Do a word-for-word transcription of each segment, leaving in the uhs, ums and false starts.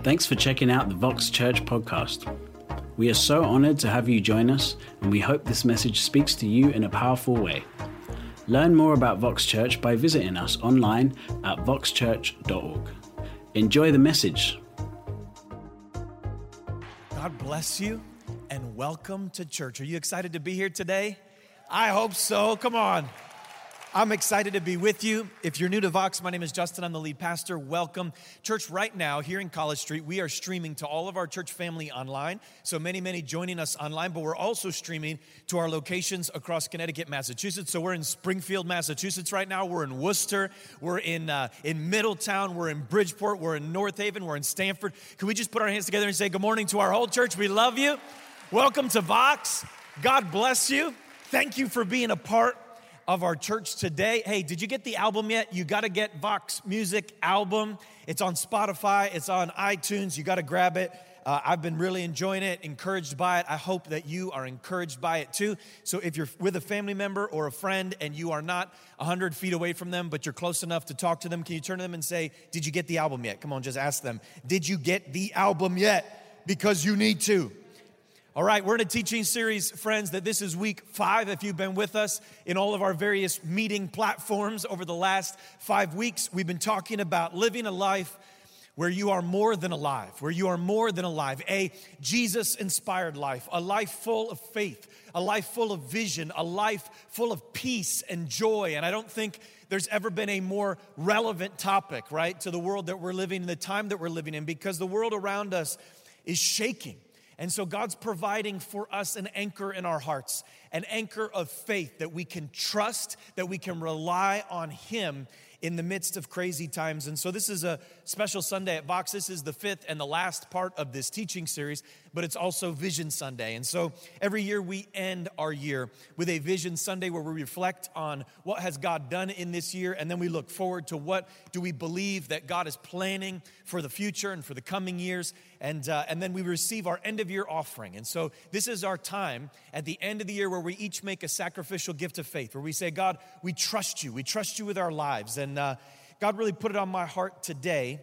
Thanks for checking out the Vox Church podcast. We are so honored to have you join us, and we hope this message speaks to you in a powerful way. Learn more about Vox Church by visiting us online at vox church dot org. Enjoy the message. God bless you and welcome to church. Are you excited to be here today? I hope so. Come on. I'm excited to be with you. If you're new to Vox, my name is Justin. I'm the lead pastor. Welcome. Church, right now here in College Street, we are streaming to all of our church family online. So many, many joining us online, but we're also streaming to our locations across Connecticut, Massachusetts. So we're in Springfield, Massachusetts right now. We're in Worcester. We're in uh, in Middletown. We're in Bridgeport. We're in North Haven. We're in Stamford. Can we just put our hands together and say good morning to our whole church? We love you. Welcome to Vox. God bless you. Thank you for being a part of our church today. Hey, did you get the album yet? You got to get Vox Music album. It's on Spotify. It's on iTunes. You got to grab it. Uh, I've been really enjoying it, encouraged by it. I hope that you are encouraged by it too. So if you're with a family member or a friend and you are not one hundred feet away from them, but you're close enough to talk to them, can you turn to them and say, did you get the album yet? Come on, just ask them, did you get the album yet? Because you need to. All right, we're in a teaching series, friends, that this is week five. If you've been with us in all of our various meeting platforms over the last five weeks, we've been talking about living a life where you are more than alive, where you are more than alive, a Jesus-inspired life, a life full of faith, a life full of vision, a life full of peace and joy. And I don't think there's ever been a more relevant topic, right, to the world that we're living in, the time that we're living in, because the world around us is shaking. And so God's providing for us an anchor in our hearts, an anchor of faith that we can trust, that we can rely on Him in the midst of crazy times. And so this is a special Sunday at Vox. This is the fifth and the last part of this teaching series, but it's also Vision Sunday. And so every year we end our year with a Vision Sunday where we reflect on what has God done in this year, and then we look forward to what do we believe that God is planning for the future and for the coming years. And, uh, and then we receive our end-of-year offering. And so this is our time at the end of the year where we each make a sacrificial gift of faith, where we say, God, we trust you. We trust you with our lives. And uh, God really put it on my heart today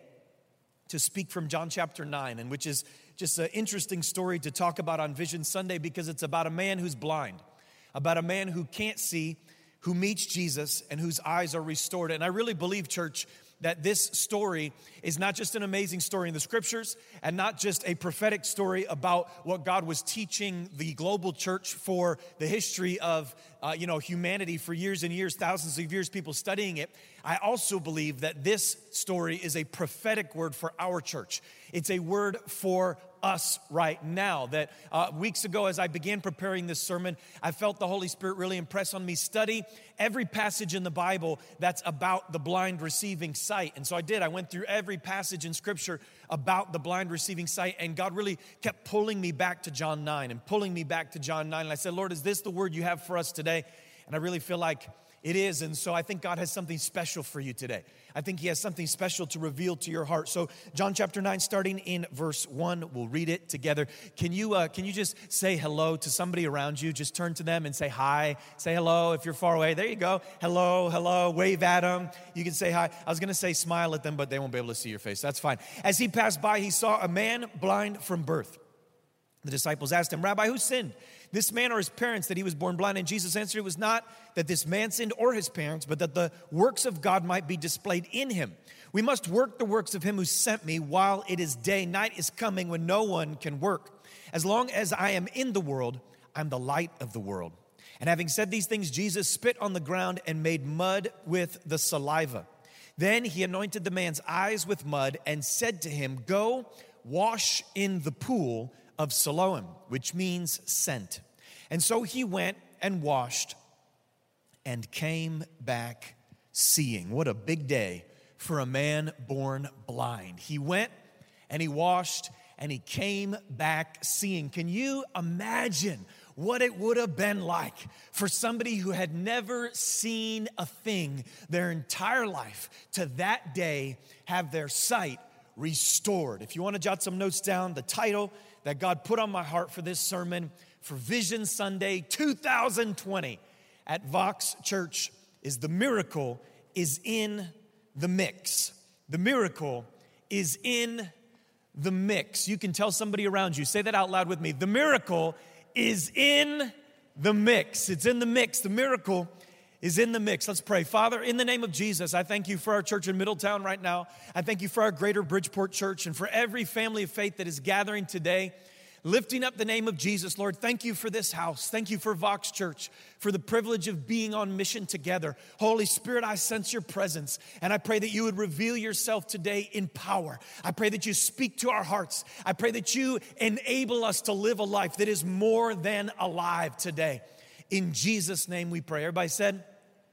to speak from John chapter nine, and which is just an interesting story to talk about on Vision Sunday because it's about a man who's blind, about a man who can't see, who meets Jesus and whose eyes are restored. And I really believe, church, that this story is not just an amazing story in the scriptures and not just a prophetic story about what God was teaching the global church for the history of uh, you know, humanity for years and years, thousands of years, people studying it. I also believe that this story is a prophetic word for our church. It's a word for us right now. That uh, weeks ago, as I began preparing this sermon, I felt the Holy Spirit really impress on me, study every passage in the Bible that's about the blind receiving sight. And so I did. I went through every passage in Scripture about the blind receiving sight, and God really kept pulling me back to John nine and pulling me back to John nine. And I said, Lord, is this the word you have for us today? And I really feel like it is, and so I think God has something special for you today. I think He has something special to reveal to your heart. So John chapter nine, starting in verse one, we'll read it together. Can you uh, can you just say hello to somebody around you? Just turn to them and say hi. Say hello if you're far away. There you go. Hello, hello. Wave at them. You can say hi. I was going to say smile at them, but they won't be able to see your face. That's fine. As He passed by, He saw a man blind from birth. The disciples asked Him, Rabbi, who sinned, this man or his parents, that he was born blind? And Jesus answered, it was not that this man sinned or his parents, but that the works of God might be displayed in him. We must work the works of Him who sent me while it is day. Night is coming when no one can work. As long as I am in the world, I'm the light of the world. And having said these things, Jesus spit on the ground and made mud with the saliva. Then He anointed the man's eyes with mud and said to him, go wash in the pool of Siloam, which means sent. And so he went and washed and came back seeing. What a big day for a man born blind. He went and he washed and he came back seeing. Can you imagine what it would have been like for somebody who had never seen a thing their entire life to that day have their sight restored? If you want to jot some notes down, the title that God put on my heart for this sermon for Vision Sunday two thousand twenty at Vox Church is The Miracle is in the Mix. The miracle is in the mix. You can tell somebody around you, say that out loud with me. The miracle is in the mix. It's in the mix. The miracle is in the mix. Let's pray. Father, in the name of Jesus, I thank you for our church in Middletown right now. I thank you for our greater Bridgeport church and for every family of faith that is gathering today, lifting up the name of Jesus. Lord, thank you for this house. Thank you for Vox Church, for the privilege of being on mission together. Holy Spirit, I sense your presence, and I pray that you would reveal yourself today in power. I pray that you speak to our hearts. I pray that you enable us to live a life that is more than alive today. In Jesus' name we pray. Everybody said,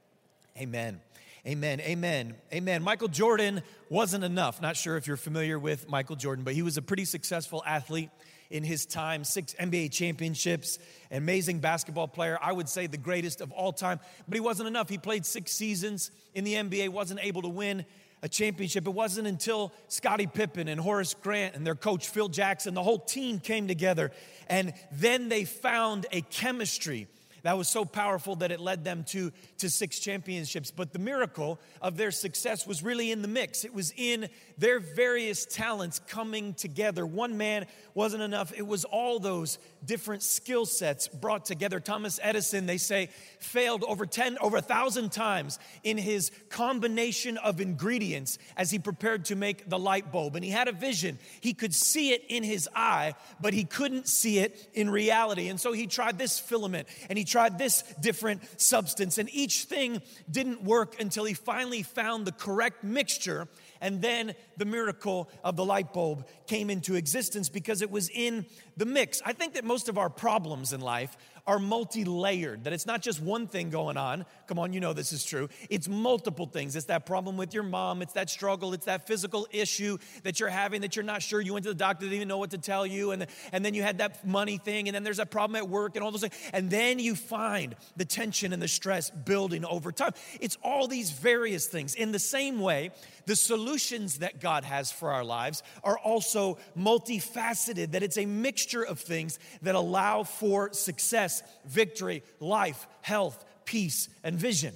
amen. Amen, amen, amen. Michael Jordan wasn't enough. Not sure if you're familiar with Michael Jordan, but he was a pretty successful athlete in his time. Six N B A championships, amazing basketball player. I would say the greatest of all time. But he wasn't enough. He played six seasons in the N B A, wasn't able to win a championship. It wasn't until Scottie Pippen and Horace Grant and their coach Phil Jackson, the whole team came together, and then they found a chemistry that was so powerful that it led them to, to six championships. But the miracle of their success was really in the mix. It was in their various talents coming together. One man wasn't enough. It was all those different skill sets brought together. Thomas Edison, they say, failed over ten, over a thousand times in his combination of ingredients as he prepared to make the light bulb. And he had a vision. He could see it in his eye, but he couldn't see it in reality. And so he tried this filament, and he tried this different substance, and each thing didn't work until he finally found the correct mixture, and then the miracle of the light bulb came into existence because it was in the mix. I think that most of our problems in life are multi-layered, that it's not just one thing going on. Come on, you know this is true. It's multiple things. It's that problem with your mom. It's that struggle. It's that physical issue that you're having that you're not sure. You went to the doctor, didn't even know what to tell you. And, and then you had that money thing. And then there's a problem at work and all those things. And then you find the tension and the stress building over time. It's all these various things. In the same way, the solutions that God has for our lives are also multifaceted, that it's a mixture of things that allow for success, victory, life, health, peace, and vision.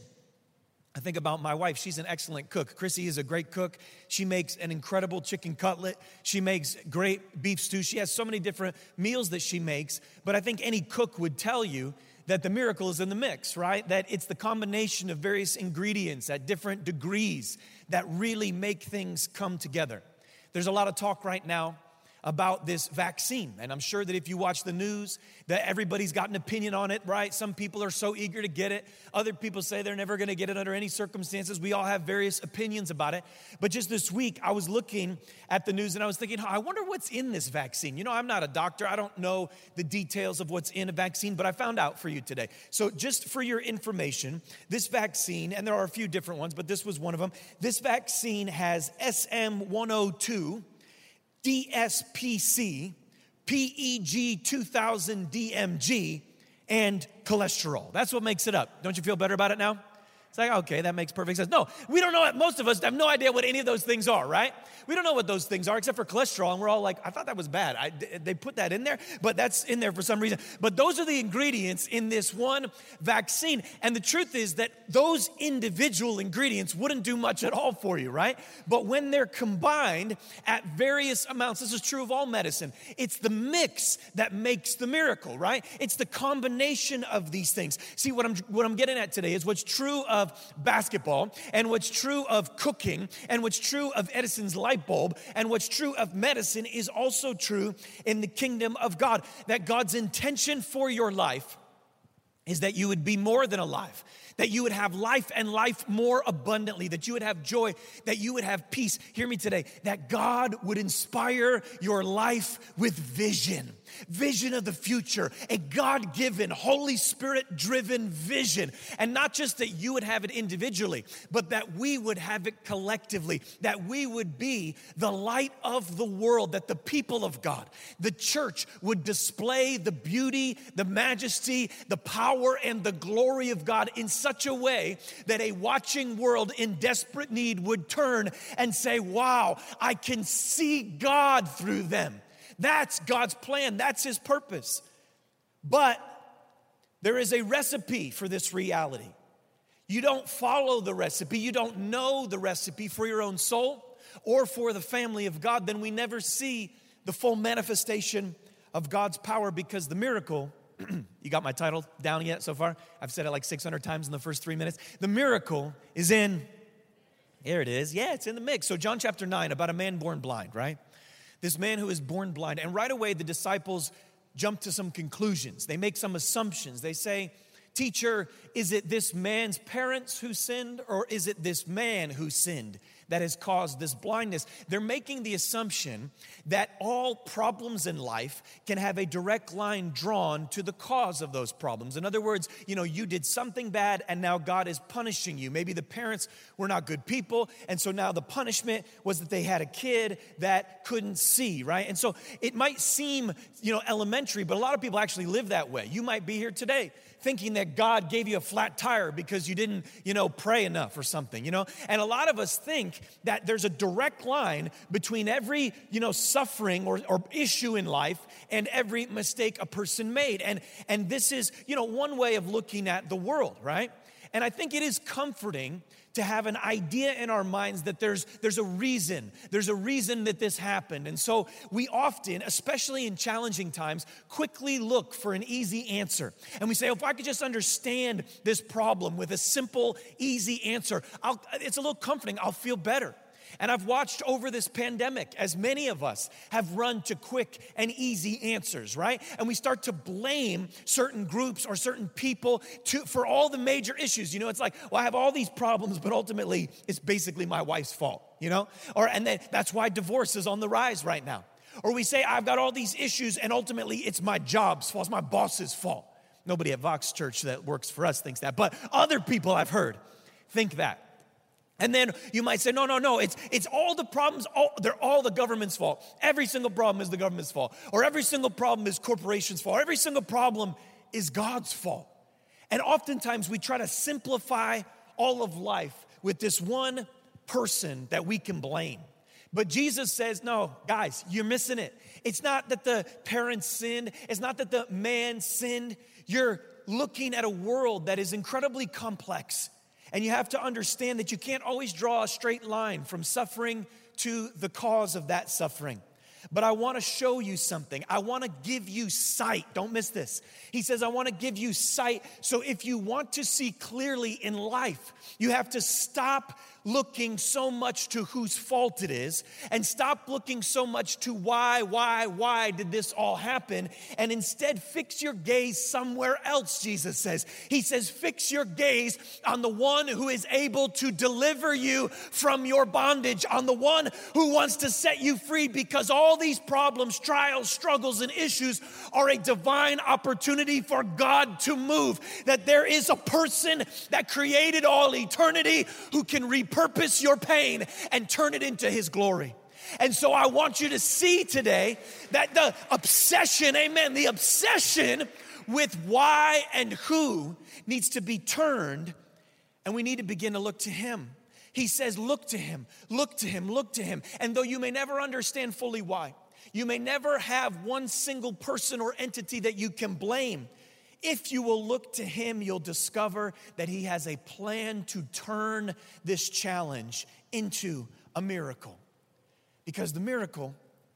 I think about my wife. She's an excellent cook. Chrissy is a great cook. She makes an incredible chicken cutlet. She makes great beef stew. She has so many different meals that she makes. But I think any cook would tell you that the miracle is in the mix, right? That it's the combination of various ingredients at different degrees that really make things come together. There's a lot of talk right now about this vaccine. And I'm sure that if you watch the news, that everybody's got an opinion on it, right? Some people are so eager to get it. Other people say they're never going to get it under any circumstances. We all have various opinions about it. But just this week, I was looking at the news and I was thinking, oh, I wonder what's in this vaccine. You know, I'm not a doctor. I don't know the details of what's in a vaccine, but I found out for you today. So just for your information, this vaccine, and there are a few different ones, but this was one of them. This vaccine has S M one oh two, D S P C, P E G two thousand D M G, and cholesterol. That's what makes it up. Don't you feel better about it now? It's like, okay, that makes perfect sense. No, we don't know. Most of us have no idea what any of those things are, right? We don't know what those things are except for cholesterol. And we're all like, I thought that was bad. I, they put that in there, but that's in there for some reason. But those are the ingredients in this one vaccine. And the truth is that those individual ingredients wouldn't do much at all for you, right? But when they're combined at various amounts, this is true of all medicine, it's the mix that makes the miracle, right? It's the combination of these things. See, what I'm, what I'm getting at today is what's true of Of basketball, and what's true of cooking, and what's true of Edison's light bulb, and what's true of medicine is also true in the kingdom of God. That God's intention for your life is that you would be more than alive, that you would have life and life more abundantly, that you would have joy, that you would have peace. Hear me today, that God would inspire your life with vision. Vision of the future, a God-given, Holy Spirit-driven vision. And not just that you would have it individually, but that we would have it collectively, that we would be the light of the world, that the people of God, the church, would display the beauty, the majesty, the power, and the glory of God in such a way that a watching world in desperate need would turn and say, wow, I can see God through them. That's God's plan. That's His purpose. But there is a recipe for this reality. You don't follow the recipe. You don't know the recipe for your own soul or for the family of God. Then we never see the full manifestation of God's power, because the miracle, you got my title down yet so far? I've said it like six hundred times in the first three minutes. The miracle is in, here it is. Yeah, it's in the mix. So John chapter nine, about a man born blind, right? This man who is born blind. And right away, the disciples jump to some conclusions. They make some assumptions. They say, teacher, is it this man's parents who sinned, or is it this man who sinned that has caused this blindness? They're making the assumption that all problems in life can have a direct line drawn to the cause of those problems. In other words, you know, you did something bad and now God is punishing you. Maybe the parents were not good people, and so now the punishment was that they had a kid that couldn't see, right? And so it might seem, you know, elementary, but a lot of people actually live that way. You might be here today thinking that God gave you a flat tire because you didn't, you know, pray enough or something, you know? And a lot of us think that there's a direct line between every, you know, suffering or, or issue in life and every mistake a person made. And, and this is, you know, one way of looking at the world, right? And I think it is comforting to have an idea in our minds that there's there's a reason. There's a reason that this happened. And so we often, especially in challenging times, quickly look for an easy answer. And we say, oh, if I could just understand this problem with a simple, easy answer, I'll, it's a little comforting. I'll feel better. And I've watched over this pandemic as many of us have run to quick and easy answers, right? And we start to blame certain groups or certain people to, for all the major issues. You know, it's like, well, I have all these problems, but ultimately it's basically my wife's fault, you know? Or, and then that's why divorce is on the rise right now. Or we say, I've got all these issues and ultimately it's my job's fault, it's my boss's fault. Nobody at Vox Church that works for us thinks that, but other people I've heard think that. And then you might say, no, no, no, it's it's all the problems, all, they're all the government's fault. Every single problem is the government's fault. Or every single problem is corporation's fault. Every single problem is God's fault. And oftentimes we try to simplify all of life with this one person that we can blame. But Jesus says, no, guys, you're missing it. It's not that the parents sinned. It's not that the man sinned. You're looking at a world that is incredibly complex. And you have to understand that you can't always draw a straight line from suffering to the cause of that suffering. But I want to show you something. I want to give you sight. Don't miss this. He says, I want to give you sight. So if you want to see clearly in life, you have to stop looking so much to whose fault it is and stop looking so much to why, why, why did this all happen? And instead fix your gaze somewhere else, Jesus says. He says, fix your gaze on the one who is able to deliver you from your bondage, on the one who wants to set you free, because all these problems, trials, struggles, and issues are a divine opportunity for God to move. That there is a person that created all eternity who can repurpose your pain and turn it into his glory. And so I want you to see today that the obsession, amen, the obsession with why and who needs to be turned, and we need to begin to look to him. He says, look to him, look to him, look to him. And though you may never understand fully why, you may never have one single person or entity that you can blame, if you will look to him, you'll discover that he has a plan to turn this challenge into a miracle. Because the miracle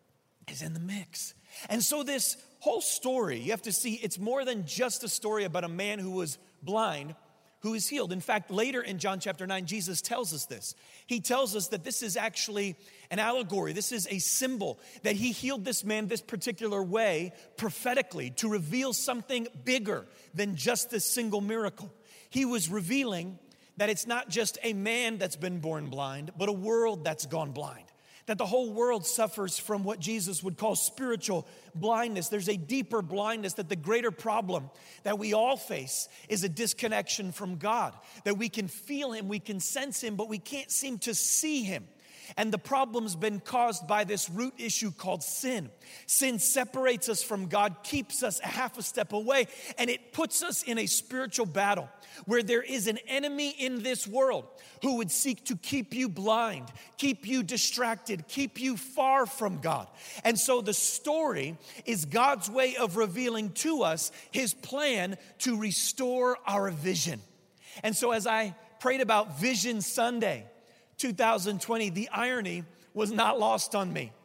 is in the mix. And so this whole story, you have to see, it's more than just a story about a man who was blind, who is healed. In fact, later in John chapter nine, Jesus tells us this. He tells us that this is actually an allegory. This is a symbol that he healed this man this particular way prophetically to reveal something bigger than just this single miracle. He was revealing that it's not just a man that's been born blind, but a world that's gone blind. That the whole world suffers from what Jesus would call spiritual blindness. There's a deeper blindness, that the greater problem that we all face is a disconnection from God. That we can feel him, we can sense him, but we can't seem to see him. And the problem's been caused by this root issue called sin. Sin separates us from God, keeps us a half a step away, and it puts us in a spiritual battle where there is an enemy in this world who would seek to keep you blind, keep you distracted, keep you far from God. And so the story is God's way of revealing to us his plan to restore our vision. And so as I prayed about Vision Sunday two thousand twenty, the irony was not lost on me.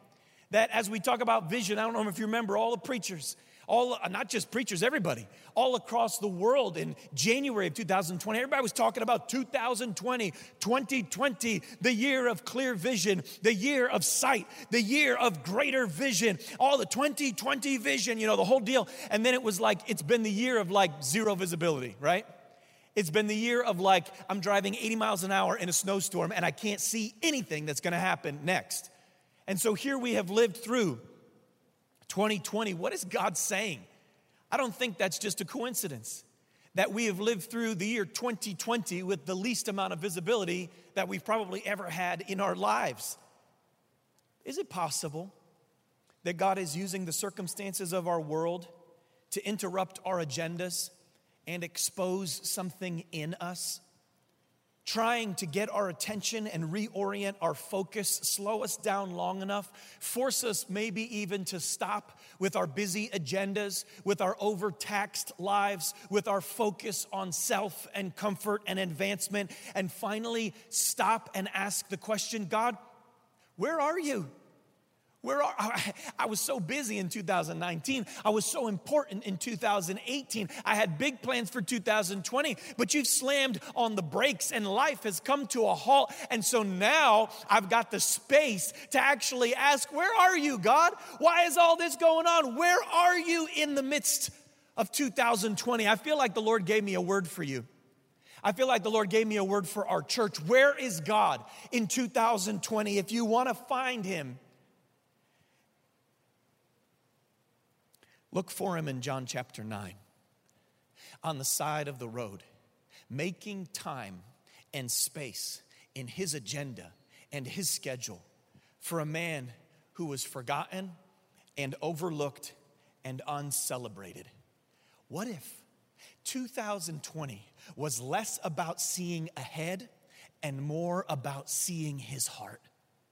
that as we talk about vision, I don't know if you remember all the preachers, all not just preachers, everybody, all across the world in January of two thousand twenty, everybody was talking about two thousand twenty, twenty twenty, the year of clear vision, the year of sight, the year of greater vision, all the twenty twenty vision, you know, the whole deal. And then it was like, it's been the year of like zero visibility, right? It's been the year of like, I'm driving eighty miles an hour in a snowstorm and I can't see anything that's going to happen next. And so here we have lived through twenty twenty. What is God saying? I don't think that's just a coincidence that we have lived through the year twenty twenty with the least amount of visibility that we've probably ever had in our lives. Is it possible that God is using the circumstances of our world to interrupt our agendas and expose something in us, trying to get our attention and reorient our focus, slow us down long enough, force us maybe even to stop with our busy agendas, with our overtaxed lives, with our focus on self and comfort and advancement, and finally stop and ask the question, God, where are you? Where are, I, I was so busy in two thousand nineteen. I was so important in two thousand eighteen. I had big plans for two thousand twenty, but you've slammed on the brakes and life has come to a halt. And so now I've got the space to actually ask, where are you, God? Why is all this going on? Where are you in the midst of two thousand twenty? I feel like the Lord gave me a word for you. I feel like the Lord gave me a word for our church. Where is God in two thousand twenty? If you want to find him, look for him in John chapter nine, on the side of the road, making time and space in his agenda and his schedule for a man who was forgotten and overlooked and uncelebrated. What if two thousand twenty was less about seeing ahead and more about seeing his heart?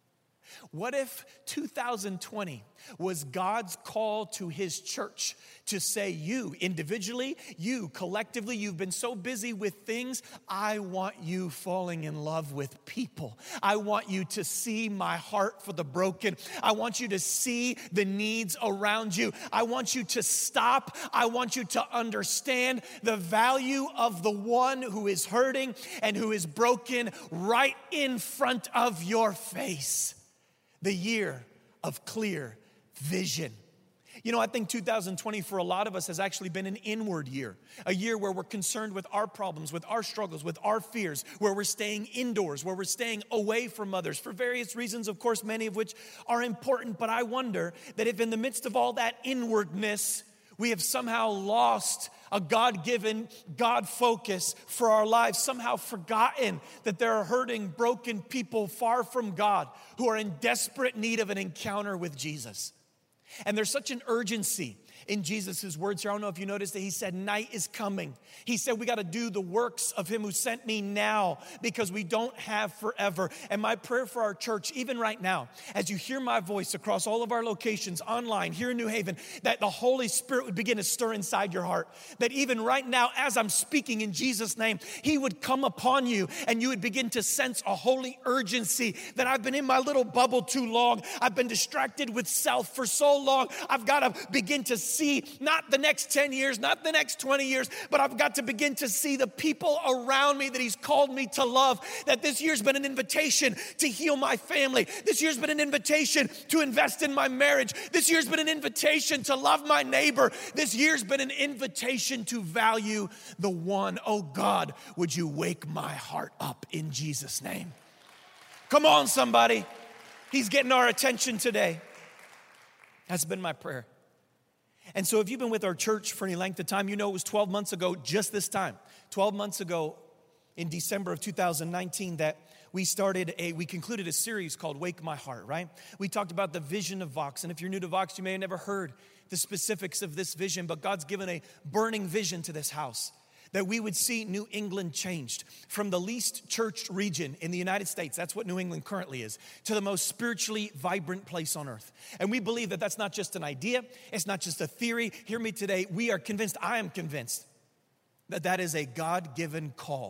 What if two thousand twenty was God's call to his church to say, you individually, you collectively, you've been so busy with things, I want you falling in love with people. I want you to see my heart for the broken. I want you to see the needs around you. I want you to stop. I want you to understand the value of the one who is hurting and who is broken right in front of your face. The year of clear vision. You know, I think two thousand twenty for a lot of us has actually been an inward year. A year where we're concerned with our problems, with our struggles, with our fears, where we're staying indoors, where we're staying away from others for various reasons, of course, many of which are important. But I wonder that if in the midst of all that inwardness, we have somehow lost a God-given, God focus for our lives, somehow forgotten that there are hurting, broken people far from God who are in desperate need of an encounter with Jesus. And there's such an urgency in Jesus' words here. I don't know if you noticed that he said, night is coming. He said, we got to do the works of him who sent me now because we don't have forever. And my prayer for our church, even right now, as you hear my voice across all of our locations online here in New Haven, that the Holy Spirit would begin to stir inside your heart. That even right now, as I'm speaking in Jesus' name, he would come upon you and you would begin to sense a holy urgency that I've been in my little bubble too long. I've been distracted with self for so long. I've got to begin to see not the next ten years, not the next twenty years, but I've got to begin to see the people around me that he's called me to love. That this year's been an invitation to heal my family. This year's been an invitation to invest in my marriage. This year's been an invitation to love my neighbor. This year's been an invitation to value the one. Oh God, would you wake my heart up in Jesus' name? Come on, somebody. He's getting our attention today. That's been my prayer. And so if you've been with our church for any length of time, you know it was twelve months ago, just this time, twelve months ago in December of two thousand nineteen that we started a, we concluded a series called Wake My Heart, right? We talked about the vision of Vox. And if you're new to Vox, you may have never heard the specifics of this vision, but God's given a burning vision to this house. That we would see New England changed from the least churched region in the United States, that's what New England currently is, to the most spiritually vibrant place on earth. And we believe that that's not just an idea, it's not just a theory. Hear me today, we are convinced, I am convinced, that that is a God-given call.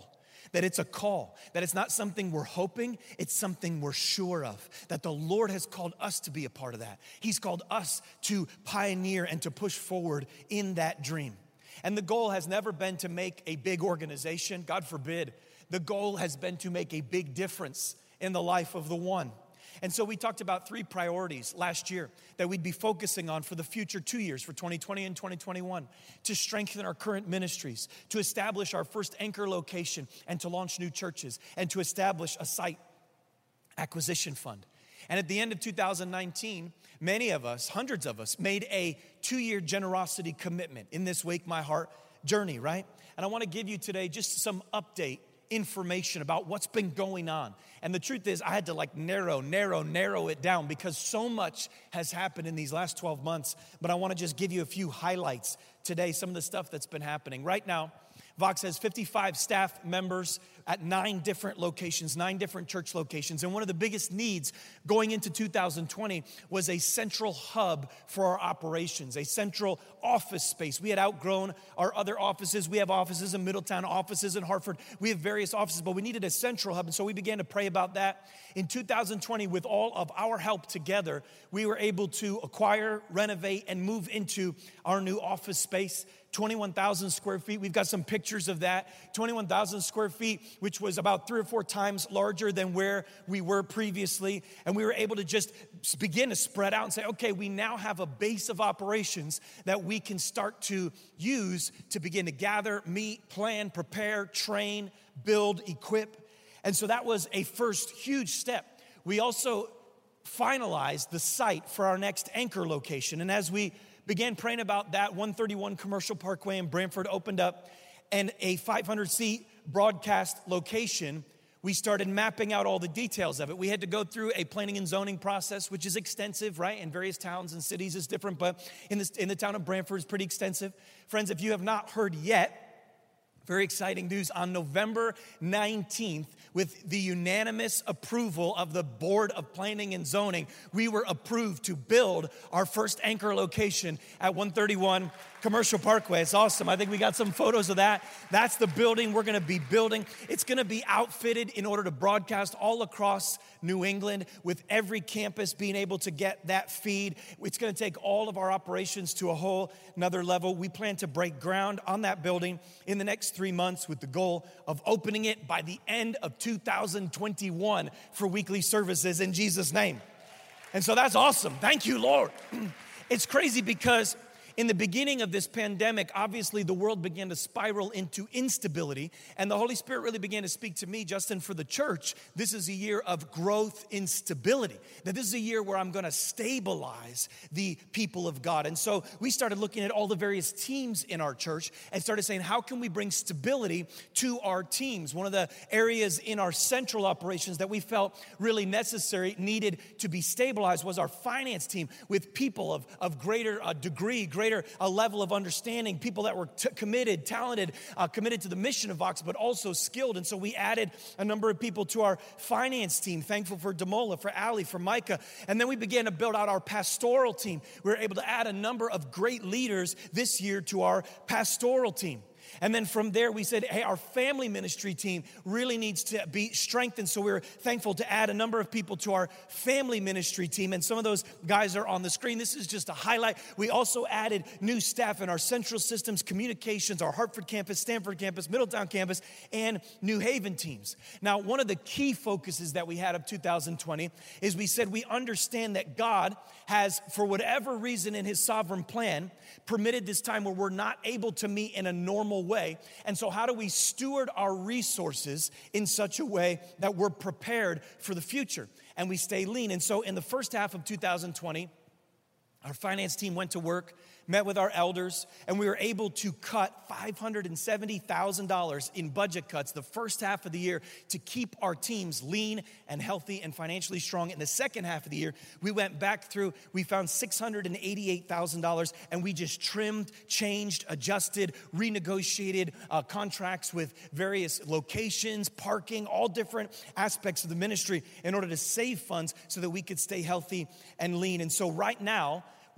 that it's a call, that it's not something we're hoping, it's something we're sure of, that the Lord has called us to be a part of that. He's called us to pioneer and to push forward in that dream. And the goal has never been to make a big organization, God forbid. The goal has been to make a big difference in the life of the one. And so we talked about three priorities last year that we'd be focusing on for the future two years, for twenty twenty and twenty twenty-one, to strengthen our current ministries, to establish our first anchor location, and to launch new churches, and to establish a site acquisition fund. And at the end of two thousand nineteen, many of us, hundreds of us, made a two-year generosity commitment in this Wake My Heart journey, right? And I want to give you today just some update information about what's been going on. And the truth is, I had to like narrow, narrow, narrow it down because so much has happened in these last twelve months. But I want to just give you a few highlights today, some of the stuff that's been happening. Right now, Vox has fifty-five staff members at nine different locations, nine different church locations. And one of the biggest needs going into two thousand twenty was a central hub for our operations, a central office space. We had outgrown our other offices. We have offices in Middletown, offices in Hartford. We have various offices, but we needed a central hub. And so we began to pray about that. In two thousand twenty, with all of our help together, we were able to acquire, renovate, and move into our new office space. twenty-one thousand square feet. We've got some pictures of that. twenty-one thousand square feet, which was about three or four times larger than where we were previously. And we were able to just begin to spread out and say, okay, we now have a base of operations that we can start to use to begin to gather, meet, plan, prepare, train, build, equip. And so that was a first huge step. We also finalized the site for our next anchor location. And as we began praying about that, one thirty-one Commercial Parkway in Brantford opened up, and a five hundred seat broadcast location. We started mapping out all the details of it. We had to go through a planning and zoning process, which is extensive, right? In various towns and cities is different, but in the, in the town of Brantford is pretty extensive. Friends, if you have not heard yet, very exciting news. On November nineteenth, with the unanimous approval of the Board of Planning and Zoning, we were approved to build our first anchor location at one thirty-one Commercial Parkway. It's awesome. I think we got some photos of that. That's the building we're going to be building. It's going to be outfitted in order to broadcast all across New England, with every campus being able to get that feed. It's going to take all of our operations to a whole another level. We plan to break ground on that building in the next three months with the goal of opening it by the end of two thousand twenty-one for weekly services in Jesus' name. And so that's awesome. Thank you, Lord. It's crazy because in the beginning of this pandemic, obviously the world began to spiral into instability, and the Holy Spirit really began to speak to me, Justin, for the church. This is a year of growth in stability. That this is a year where I'm going to stabilize the people of God. And so we started looking at all the various teams in our church and started saying, how can we bring stability to our teams? One of the areas in our central operations that we felt really necessary, needed to be stabilized, was our finance team, with people of, of greater uh, degree, greater a level of understanding, people that were t- committed, talented, uh, committed to the mission of Vox, but also skilled. And so we added a number of people to our finance team. Thankful for Demola, for Ali, for Micah. And then we began to build out our pastoral team. We were able to add a number of great leaders this year to our pastoral team. And then from there, we said, hey, our family ministry team really needs to be strengthened. So we were thankful to add a number of people to our family ministry team. And some of those guys are on the screen. This is just a highlight. We also added new staff in our central systems, communications, our Hartford campus, Stanford campus, Middletown campus, and New Haven teams. Now, one of the key focuses that we had of two thousand twenty is we said we understand that God has, for whatever reason in his sovereign plan, permitted this time where we're not able to meet in a normal way. And so how do we steward our resources in such a way that we're prepared for the future and we stay lean? And so in the first half of two thousand twenty, our finance team went to work, met with our elders, and we were able to cut five hundred seventy thousand dollars in budget cuts the first half of the year to keep our teams lean and healthy and financially strong. In the second half of the year, we went back through, we found six hundred eighty-eight thousand dollars, and we just trimmed, changed, adjusted, renegotiated uh, contracts with various locations, parking, all different aspects of the ministry in order to save funds so that we could stay healthy and lean. And so right now,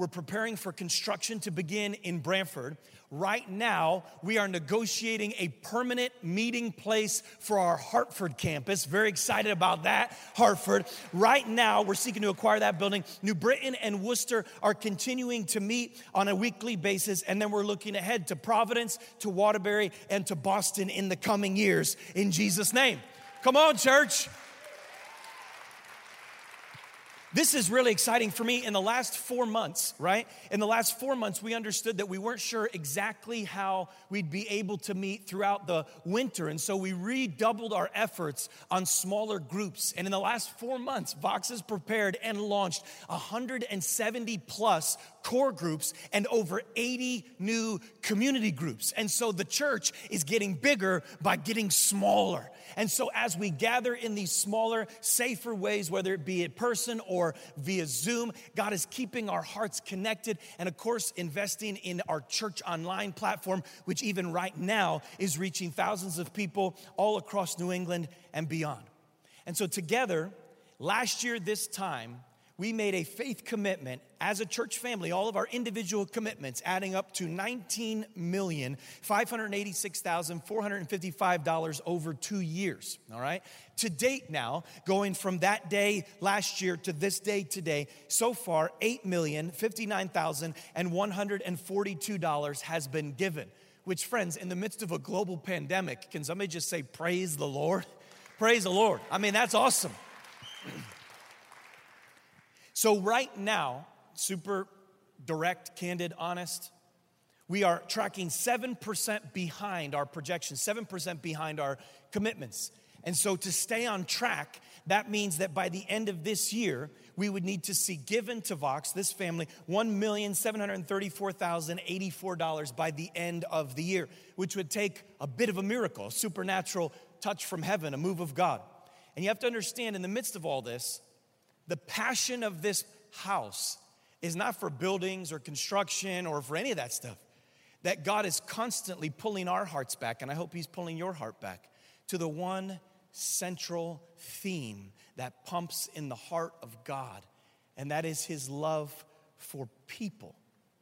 we're preparing for construction to begin in Brantford. Right now, we are negotiating a permanent meeting place for our Hartford campus. Very excited about that, Hartford. Right now, we're seeking to acquire that building. New Britain and Worcester are continuing to meet on a weekly basis, and then we're looking ahead to Providence, to Waterbury, and to Boston in the coming years, in Jesus' name. Come on, church. This is really exciting for me. In the last four months, right? In the last four months, we understood that we weren't sure exactly how we'd be able to meet throughout the winter. And so we redoubled our efforts on smaller groups. And in the last four months, Vox has prepared and launched one hundred seventy plus core groups and over eighty new community groups. And so the church is getting bigger by getting smaller. And so as we gather in these smaller, safer ways, whether it be in person or via Zoom, God is keeping our hearts connected and, of course, investing in our church online platform, which even right now is reaching thousands of people all across New England and beyond. And so together, last year this time, we made a faith commitment as a church family, all of our individual commitments adding up to nineteen million, five hundred eighty-six thousand, four hundred fifty-five dollars over two years, all right? To date now, going from that day last year to this day today, so far, eight million, fifty-nine thousand, one hundred forty-two dollars has been given. Which, friends, in the midst of a global pandemic, can somebody just say, praise the Lord? Praise the Lord. I mean, that's awesome. So right now, super direct, candid, honest, we are tracking seven percent behind our projections, seven percent behind our commitments. And so to stay on track, that means that by the end of this year, we would need to see given to Vox, this family, one million, seven hundred thirty-four thousand, eighty-four dollars by the end of the year, which would take a bit of a miracle, a supernatural touch from heaven, a move of God. And you have to understand, in the midst of all this, the passion of this house is not for buildings or construction or for any of that stuff. That God is constantly pulling our hearts back, and I hope He's pulling your heart back, to the one central theme that pumps in the heart of God, and that is His love for people.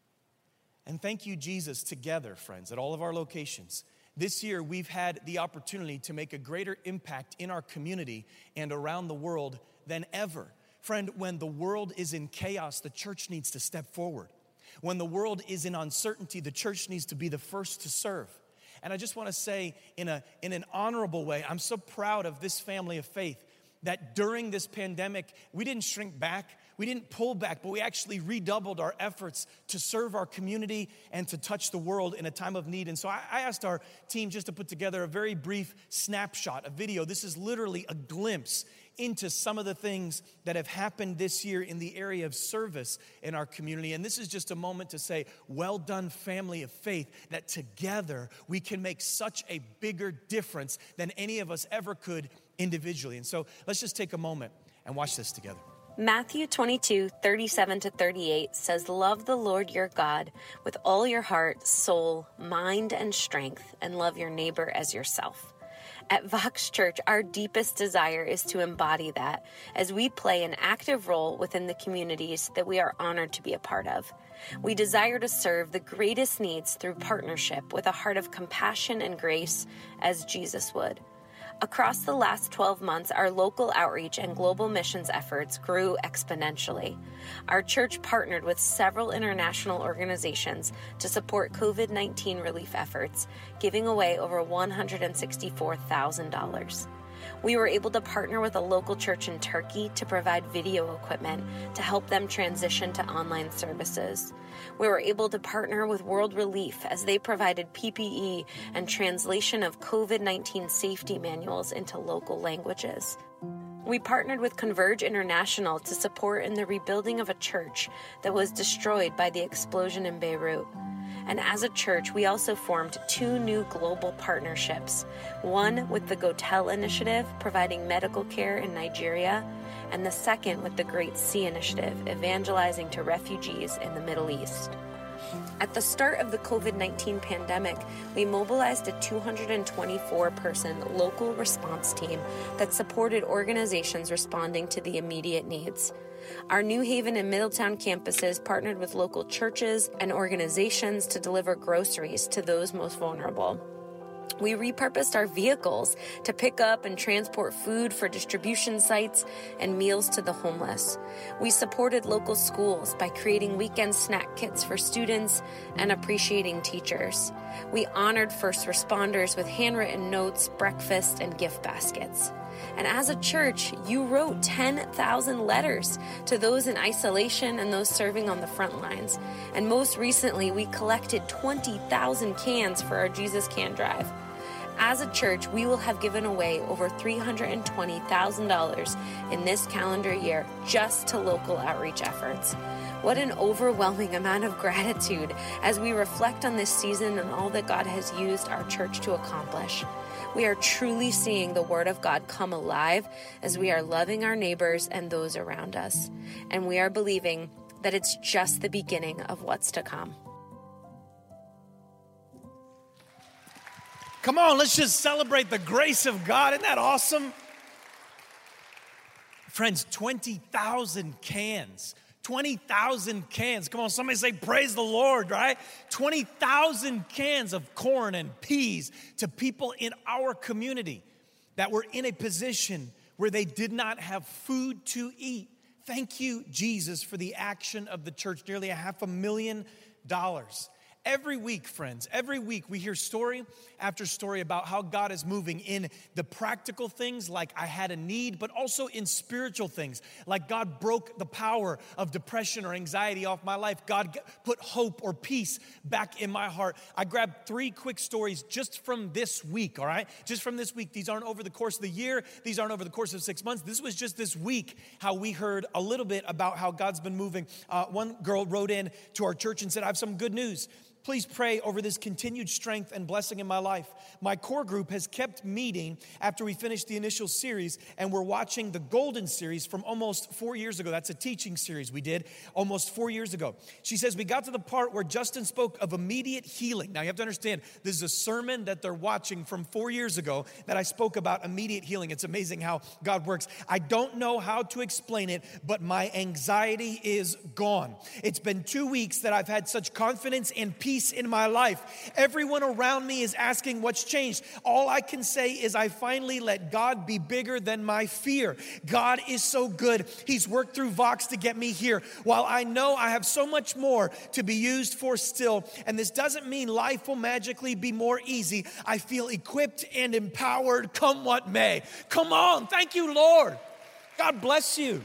And thank you, Jesus, together, friends, at all of our locations. This year, we've had the opportunity to make a greater impact in our community and around the world than ever. Friend, when the world is in chaos, the church needs to step forward. When the world is in uncertainty, the church needs to be the first to serve. And I just want to say in a in an honorable way, I'm so proud of this family of faith that during this pandemic, we didn't shrink back, we didn't pull back, but we actually redoubled our efforts to serve our community and to touch the world in a time of need. And so I, I asked our team just to put together a very brief snapshot, a video. This is literally a glimpse into some of the things that have happened this year in the area of service in our community. And this is just a moment to say, well done, family of faith, that together we can make such a bigger difference than any of us ever could individually. And so let's just take a moment and watch this together. Matthew twenty-two, thirty-seven to thirty-eight says, love the Lord your God with all your heart, soul, mind, and strength, and love your neighbor as yourself. At Vox Church, our deepest desire is to embody that as we play an active role within the communities that we are honored to be a part of. We desire to serve the greatest needs through partnership with a heart of compassion and grace as Jesus would. Across the last twelve months, our local outreach and global missions efforts grew exponentially. Our church partnered with several international organizations to support covid nineteen relief efforts, giving away over one hundred sixty-four thousand dollars. We were able to partner with a local church in Turkey to provide video equipment to help them transition to online services. We were able to partner with World Relief as they provided P P E and translation of covid nineteen safety manuals into local languages. We partnered with Converge International to support in the rebuilding of a church that was destroyed by the explosion in Beirut. And as a church, we also formed two new global partnerships, one with the Gotel Initiative, providing medical care in Nigeria, and the second with the Great Sea Initiative, evangelizing to refugees in the Middle East. At the start of the covid nineteen pandemic, we mobilized a two hundred twenty-four person local response team that supported organizations responding to the immediate needs. Our New Haven and Middletown campuses partnered with local churches and organizations to deliver groceries to those most vulnerable. We repurposed our vehicles to pick up and transport food for distribution sites and meals to the homeless. We supported local schools by creating weekend snack kits for students and appreciating teachers. We honored first responders with handwritten notes, breakfast, and gift baskets. And as a church, you wrote ten thousand letters to those in isolation and those serving on the front lines. And most recently, we collected twenty thousand cans for our Jesus Can Drive. As a church, we will have given away over three hundred twenty thousand dollars in this calendar year just to local outreach efforts. What an overwhelming amount of gratitude as we reflect on this season and all that God has used our church to accomplish. We are truly seeing the Word of God come alive as we are loving our neighbors and those around us. And we are believing that it's just the beginning of what's to come. Come on, let's just celebrate the grace of God. Isn't that awesome? Friends, twenty thousand cans. twenty thousand cans. Come on, somebody say, praise the Lord, right? twenty thousand cans of corn and peas to people in our community that were in a position where they did not have food to eat. Thank you, Jesus, for the action of the church. Nearly a half a million dollars. Every week, friends, every week we hear story after story about how God is moving in the practical things like I had a need, but also in spiritual things like God broke the power of depression or anxiety off my life. God put hope or peace back in my heart. I grabbed three quick stories just from this week, all right? Just from this week. These aren't over the course of the year. These aren't over the course of six months. This was just this week how we heard a little bit about how God's been moving. Uh, one girl wrote in to our church and said, I have some good news. Please pray over this continued strength and blessing in my life. My core group has kept meeting after we finished the initial series, and we're watching the Golden Series from almost four years ago. That's a teaching series we did almost four years ago. She says, we got to the part where Justin spoke of immediate healing. Now, you have to understand, this is a sermon that they're watching from four years ago that I spoke about immediate healing. It's amazing how God works. I don't know how to explain it, but my anxiety is gone. It's been two weeks that I've had such confidence and peace in my life. Everyone around me is asking what's changed. All I can say is I finally let God be bigger than my fear. God is so good. He's worked through Vox to get me here. While I know I have so much more to be used for still, and this doesn't mean life will magically be more easy, I feel equipped and empowered come what may. Come on. Thank you, Lord. God bless you.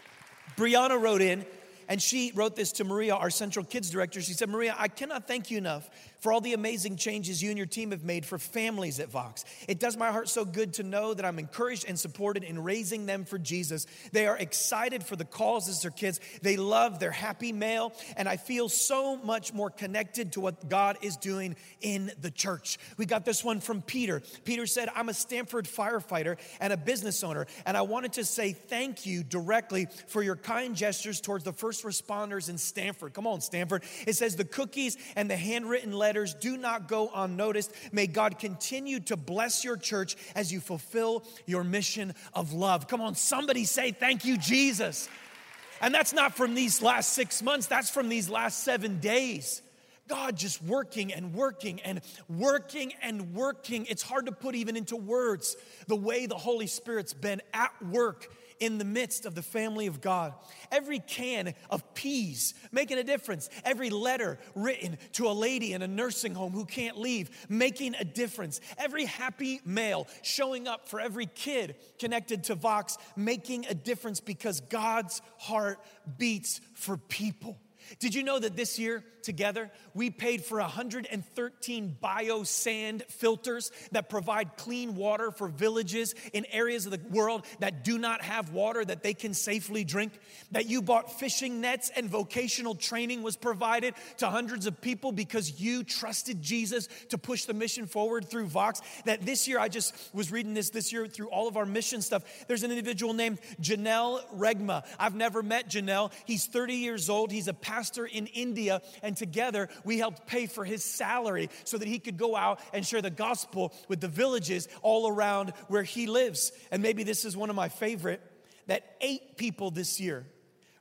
Brianna wrote in, and she wrote this to Maria, our Central Kids Director. She said, Maria, I cannot thank you enough for all the amazing changes you and your team have made for families at Vox. It does my heart so good to know that I'm encouraged and supported in raising them for Jesus. They are excited for the calls as their kids. They love their happy mail, and I feel so much more connected to what God is doing in the church. We got this one from Peter. Peter said, I'm a Stanford firefighter and a business owner, and I wanted to say thank you directly for your kind gestures towards the first responders in Stanford. Come on, Stanford. It says the cookies and the handwritten letters do not go unnoticed. May God continue to bless your church as you fulfill your mission of love. Come on, somebody say thank you, Jesus. And that's not from these last six months. That's from these last seven days. God just working and working and working and working. It's hard to put even into words the way the Holy Spirit's been at work in the midst of the family of God. Every can of peas making a difference. Every letter written to a lady in a nursing home who can't leave, making a difference. Every happy mail showing up for every kid connected to Vox, making a difference because God's heart beats for people. Did you know that this year, together, we paid for one hundred thirteen bio-sand filters that provide clean water for villages in areas of the world that do not have water that they can safely drink? That you bought fishing nets and vocational training was provided to hundreds of people because you trusted Jesus to push the mission forward through Vox? That this year, I just was reading this this year through all of our mission stuff. There's an individual named Janelle Regma. I've never met Janelle. He's thirty years old. He's a pastor pastor in India, and together we helped pay for his salary so that he could go out and share the gospel with the villages all around where he lives. And maybe this is one of my favorite, that eight people this year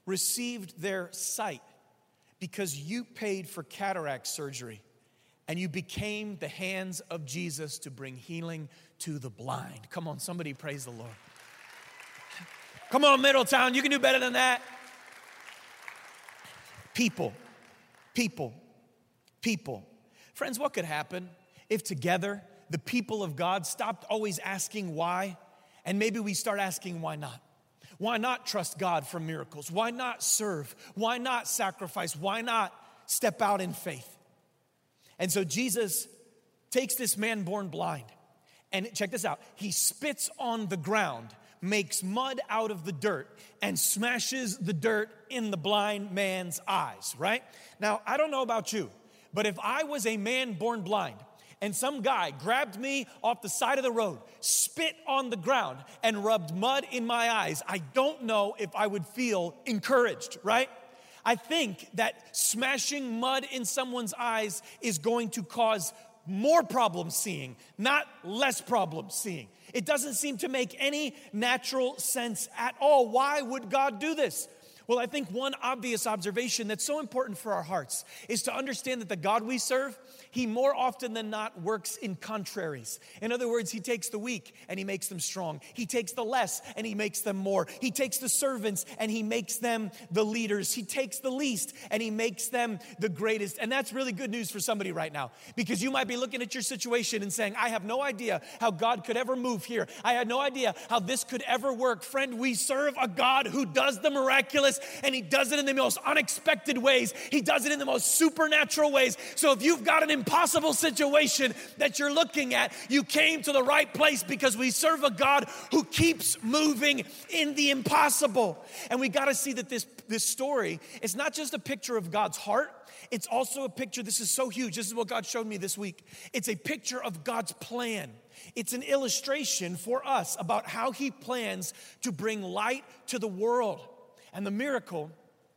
received their sight because you paid for cataract surgery and you became the hands of Jesus to bring healing to the blind. Come on, somebody praise the Lord. Come on, Middletown, you can do better than that. People, people, people. Friends, what could happen if together the people of God stopped always asking why, and maybe we start asking why not? Why not trust God for miracles? Why not serve? Why not sacrifice? Why not step out in faith? And so Jesus takes this man born blind, and check this out. He spits on the ground, makes mud out of the dirt, and smashes the dirt in the blind man's eyes, right? Now, I don't know about you, but if I was a man born blind, and some guy grabbed me off the side of the road, spit on the ground, and rubbed mud in my eyes, I don't know if I would feel encouraged, right? I think that smashing mud in someone's eyes is going to cause more problem seeing, not less problem seeing. It doesn't seem to make any natural sense at all. Why would God do this? Well, I think one obvious observation that's so important for our hearts is to understand that the God we serve, He more often than not works in contraries. In other words, He takes the weak and He makes them strong. He takes the less and He makes them more. He takes the servants and He makes them the leaders. He takes the least and He makes them the greatest. And that's really good news for somebody right now, because you might be looking at your situation and saying, I have no idea how God could ever move here. I had no idea how this could ever work. Friend, we serve a God who does the miraculous, and He does it in the most unexpected ways. He does it in the most supernatural ways. So if you've got an impossible situation that you're looking at, you came to the right place, because we serve a God who keeps moving in the impossible. And we got to see that this, this story is not just a picture of God's heart. It's also a picture, this is so huge, this is what God showed me this week. It's a picture of God's plan. It's an illustration for us about how He plans to bring light to the world. And the miracle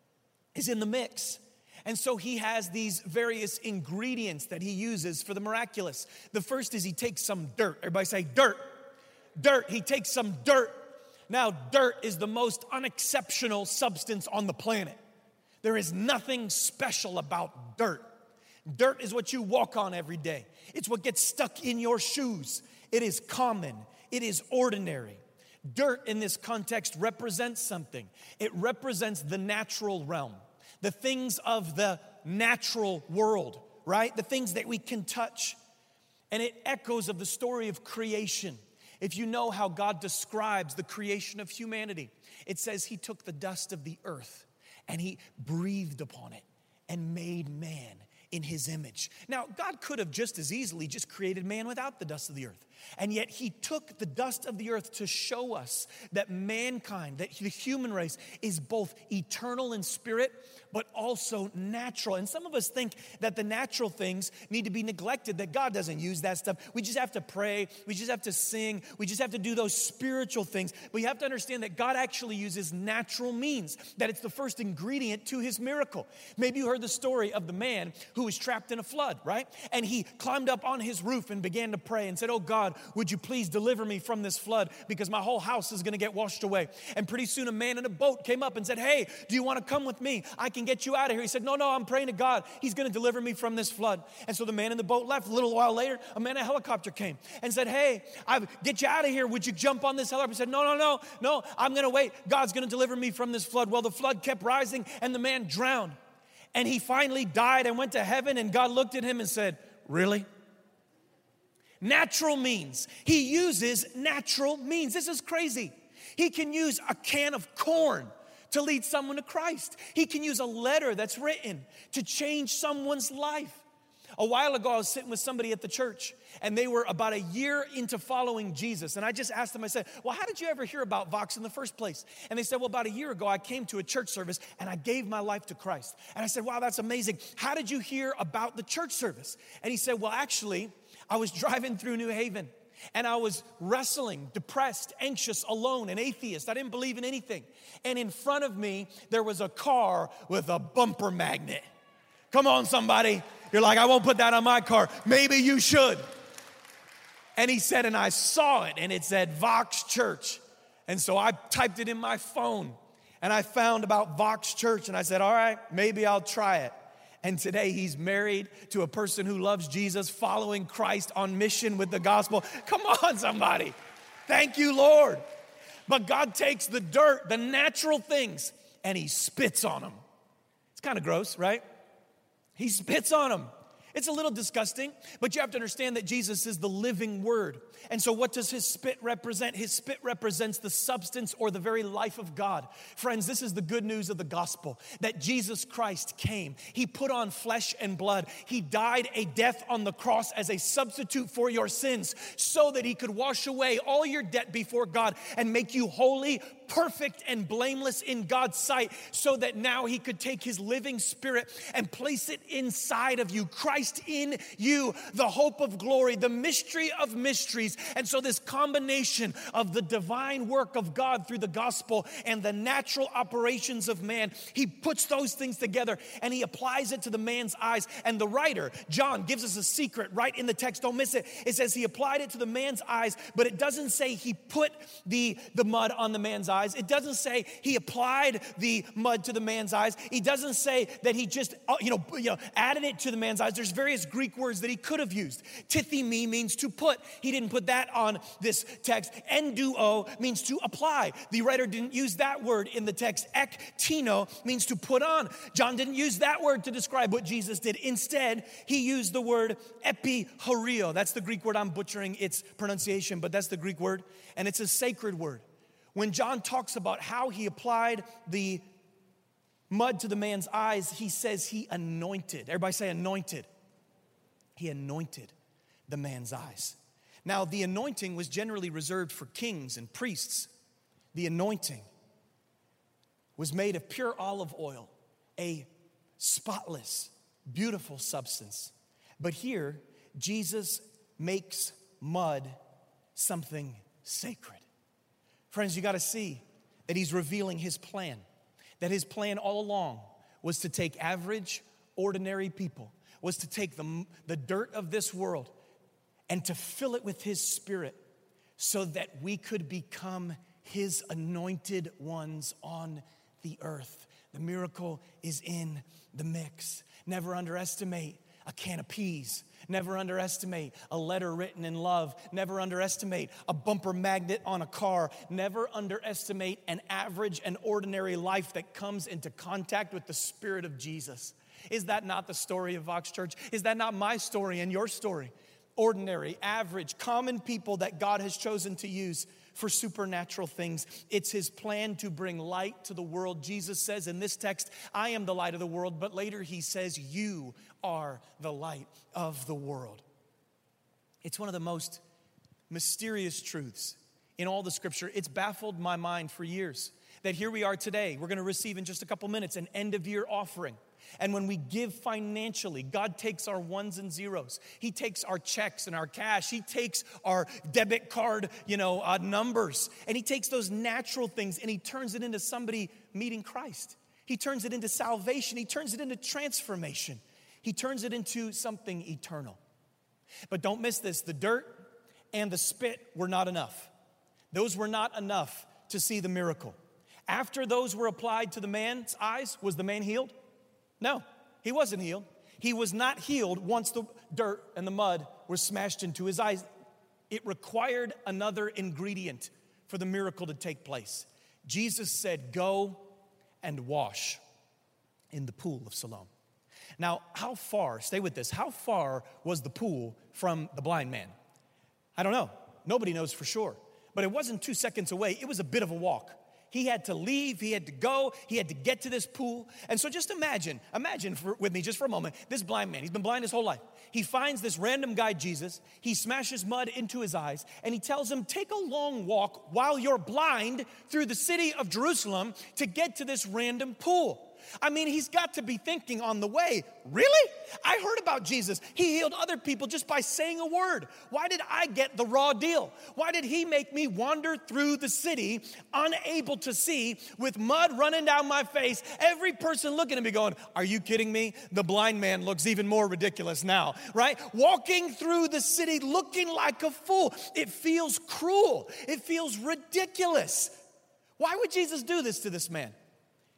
is in the mix. And so He has these various ingredients that He uses for the miraculous. The first is He takes some dirt. Everybody say dirt. Dirt. He takes some dirt. Now, dirt is the most unexceptional substance on the planet. There is nothing special about dirt. Dirt is what you walk on every day. It's what gets stuck in your shoes. It is common. It is ordinary. Dirt in this context represents something. It represents the natural realm, the things of the natural world, right? The things that we can touch. And it echoes of the story of creation. If you know how God describes the creation of humanity, it says He took the dust of the earth and He breathed upon it and made man in His image. Now, God could have just as easily just created man without the dust of the earth. And yet He took the dust of the earth to show us that mankind, that the human race, is both eternal in spirit, but also natural. And some of us think that the natural things need to be neglected, that God doesn't use that stuff. We just have to pray. We just have to sing. We just have to do those spiritual things. But you have to understand that God actually uses natural means, that it's the first ingredient to His miracle. Maybe you heard the story of the man who was trapped in a flood, right? And he climbed up on his roof and began to pray and said, oh God, would you please deliver me from this flood, because my whole house is going to get washed away. And pretty soon a man in a boat came up and said, hey, do you want to come with me? I can get you out of here. He said, no, no, I'm praying to God. He's going to deliver me from this flood. And so the man in the boat left. A little while later, a man in a helicopter came and said, hey, I'll get you out of here. Would you jump on this helicopter? He said, no, no, no, no, I'm going to wait. God's going to deliver me from this flood. Well, the flood kept rising and the man drowned. And he finally died and went to heaven, and God looked at him and said, really? Natural means. He uses natural means. This is crazy. He can use a can of corn to lead someone to Christ. He can use a letter that's written to change someone's life. A while ago, I was sitting with somebody at the church, and they were about a year into following Jesus. And I just asked them, I said, well, how did you ever hear about Vox in the first place? And they said, well, about a year ago, I came to a church service, and I gave my life to Christ. And I said, wow, that's amazing. How did you hear about the church service? And he said, well, actually, I was driving through New Haven, and I was wrestling, depressed, anxious, alone, an atheist. I didn't believe in anything. And in front of me, there was a car with a bumper magnet. Come on, somebody. You're like, I won't put that on my car. Maybe you should. And he said, and I saw it, and it said Vox Church. And so I typed it in my phone, And I found about Vox Church, and I said, all right, maybe I'll try it. And today he's married to a person who loves Jesus, following Christ on mission with the gospel. Come on, somebody. Thank you, Lord. But God takes the dirt, the natural things, and he spits on them. It's kind of gross, right? He spits on them. It's a little disgusting, but you have to understand that Jesus is the living word. And so what does his spit represent? His spit represents the substance or the very life of God. Friends, this is the good news of the gospel, that Jesus Christ came. He put on flesh and blood. He died a death on the cross as a substitute for your sins so that he could wash away all your debt before God and make you holy, perfect, and blameless in God's sight, so that now he could take his living spirit and place it inside of you. Christ in you, the hope of glory, the mystery of mysteries. And so this combination of the divine work of God through the gospel and the natural operations of man, he puts those things together and he applies it to the man's eyes. And the writer, John, gives us a secret right in the text. Don't miss it. It says he applied it to the man's eyes, but it doesn't say he put the, the mud on the man's eyes. It doesn't say he applied the mud to the man's eyes. He doesn't say that he just, you know, you know, added it to the man's eyes. There's various Greek words that he could have used. Tithemi means to put. He didn't put that on this text. Enduo means to apply. The writer didn't use that word in the text. Ektino means to put on. John didn't use that word to describe what Jesus did. Instead, he used the word epihorio. That's the Greek word. I'm butchering its pronunciation, but that's the Greek word, and it's a sacred word. When John talks about how he applied the mud to the man's eyes, he says he anointed. Everybody say anointed. He anointed the man's eyes. Now, the anointing was generally reserved for kings and priests. The anointing was made of pure olive oil, a spotless, beautiful substance. But here, Jesus makes mud something sacred. Friends, you got to see that he's revealing his plan, that his plan all along was to take average, ordinary people, was to take the, the dirt of this world and to fill it with his spirit so that we could become his anointed ones on the earth. The miracle is in the mix. Never underestimate a can of peas. Never underestimate a letter written in love. Never underestimate a bumper magnet on a car. Never underestimate an average and ordinary life that comes into contact with the Spirit of Jesus. Is that not the story of Vox Church? Is that not my story and your story? Ordinary, average, common people that God has chosen to use for supernatural things. It's his plan to bring light to the world. Jesus says in this text, I am the light of the world, but later he says, you are the light of the world. It's one of the most mysterious truths in all the scripture. It's baffled my mind for years that here we are today. We're going to receive in just a couple minutes an end of year offering. And when we give financially, God takes our ones and zeros. He takes our checks and our cash. He takes our debit card, you know, uh, numbers. And he takes those natural things and he turns it into somebody meeting Christ. He turns it into salvation. He turns it into transformation. He turns it into something eternal. But don't miss this. The dirt and the spit were not enough. Those were not enough to see the miracle. After those were applied to the man's eyes, was the man healed? No, he wasn't healed. He was not healed once the dirt and the mud were smashed into his eyes. It required another ingredient for the miracle to take place. Jesus said, go and wash in the pool of Siloam. Now, how far, stay with this, how far was the pool from the blind man? I don't know. Nobody knows for sure. But it wasn't two seconds away. It was a bit of a walk. He had to leave, he had to go, he had to get to this pool. And so just imagine, imagine for, with me just for a moment, this blind man, he's been blind his whole life. He finds this random guy, Jesus, he smashes mud into his eyes, and he tells him, take a long walk while you're blind through the city of Jerusalem to get to this random pool. I mean, he's got to be thinking on the way, really? I heard about Jesus. He healed other people just by saying a word. Why did I get the raw deal? Why did he make me wander through the city, unable to see, with mud running down my face, every person looking at me going, are you kidding me? The blind man looks even more ridiculous now, right? Walking through the city looking like a fool. It feels cruel. It feels ridiculous. Why would Jesus do this to this man?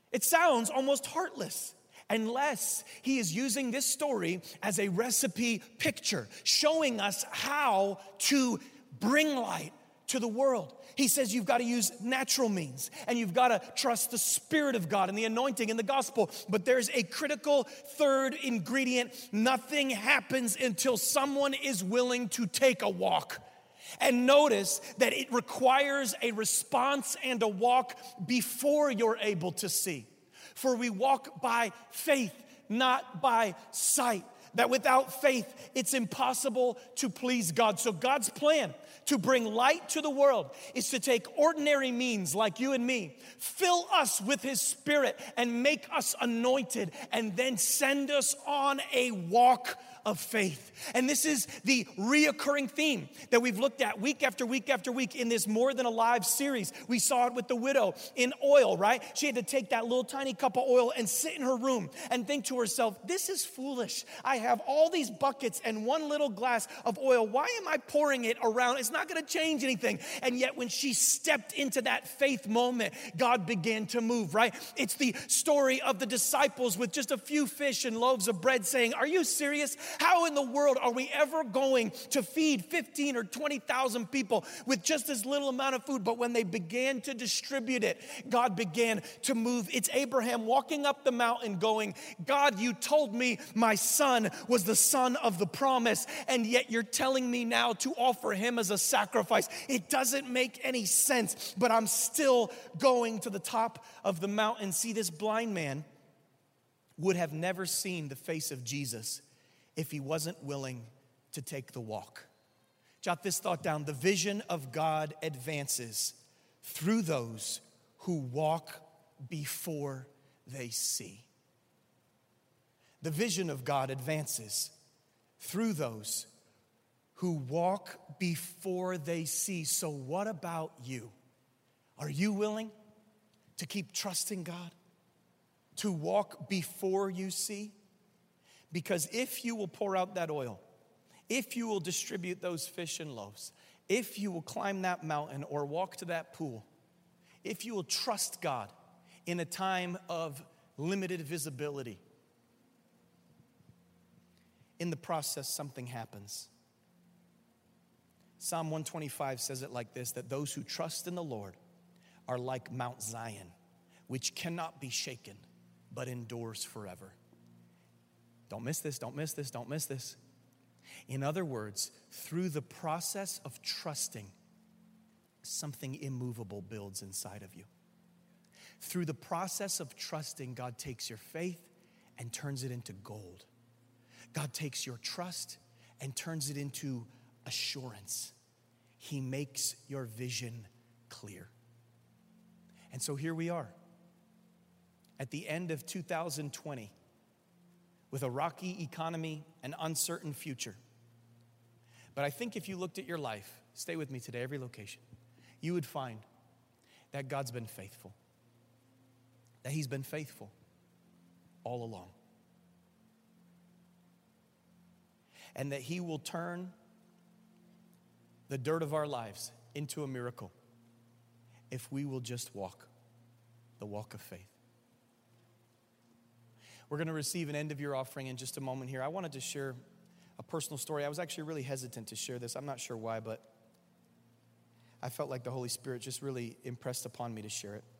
It sounds almost heartless, unless he is using this story as a recipe picture, showing us how to bring light to the world. He says you've got to use natural means, and you've got to trust the Spirit of God and the anointing and the gospel. But there's a critical third ingredient. Nothing happens until someone is willing to take a walk. And notice that it requires a response and a walk before you're able to see. For we walk by faith, not by sight. That without faith, it's impossible to please God. So God's plan to bring light to the world is to take ordinary means like you and me, fill us with His Spirit, and make us anointed, and then send us on a walk of faith. And this is the reoccurring theme that we've looked at week after week after week in this More Than Alive series. We saw it with the widow in oil, right? She had to take that little tiny cup of oil and sit in her room and think to herself, this is foolish. I have all these buckets and one little glass of oil. Why am I pouring it around? It's not going to change anything. And yet when she stepped into that faith moment, God began to move, right? It's the story of the disciples with just a few fish and loaves of bread saying, are you serious? How in the world are we ever going to feed fifteen or twenty thousand people with just this little amount of food? But when they began to distribute it, God began to move. It's Abraham walking up the mountain going, God, you told me my son was the son of the promise, and yet you're telling me now to offer him as a sacrifice. It doesn't make any sense, but I'm still going to the top of the mountain. See, this blind man would have never seen the face of Jesus if he wasn't willing to take the walk. Jot this thought down. The vision of God advances through those who walk before they see. The vision of God advances through those who walk before they see. So what about you? Are you willing to keep trusting God? To walk before you see? Because if you will pour out that oil, if you will distribute those fish and loaves, if you will climb that mountain or walk to that pool, if you will trust God in a time of limited visibility, in the process, something happens. Psalm one twenty-five says it like this, that those who trust in the Lord are like Mount Zion, which cannot be shaken, but endures forever. Don't miss this, don't miss this, don't miss this. In other words, through the process of trusting, something immovable builds inside of you. Through the process of trusting, God takes your faith and turns it into gold. God takes your trust and turns it into assurance. He makes your vision clear. And so here we are at the end of two thousand twenty. With a rocky economy, an uncertain future. But I think if you looked at your life, stay with me today, every location, you would find that God's been faithful. That He's been faithful all along. And that He will turn the dirt of our lives into a miracle if we will just walk the walk of faith. We're going to receive an end-of-year offering in just a moment here. I wanted to share a personal story. I was actually really hesitant to share this. I'm not sure why, but I felt like the Holy Spirit just really impressed upon me to share it.